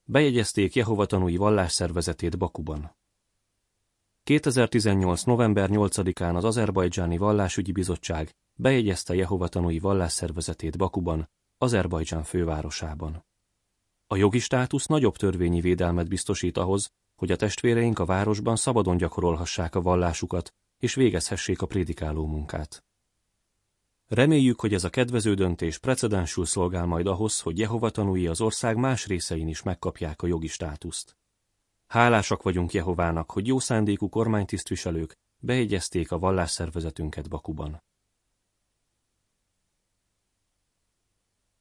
bejegyezték Jehova Tanúi Vallásszervezetét Bakuban. 2018. november 8-án az Azerbajdzsáni Vallásügyi Bizottság bejegyezte Jehova Tanúi Vallásszervezetét Bakuban, Azerbajdzsán fővárosában. A jogi státusz nagyobb törvényi védelmet biztosít ahhoz, hogy a testvéreink a városban szabadon gyakorolhassák a vallásukat, és végezhessék a prédikáló munkát. Reméljük, hogy ez a kedvező döntés precedensül szolgál majd ahhoz, hogy Jehova Tanúi az ország más részein is megkapják a jogi státuszt. Hálásak vagyunk Jehovának, hogy jó szándékú kormánytisztviselők bejegyezték a vallásszervezetünket Bakuban.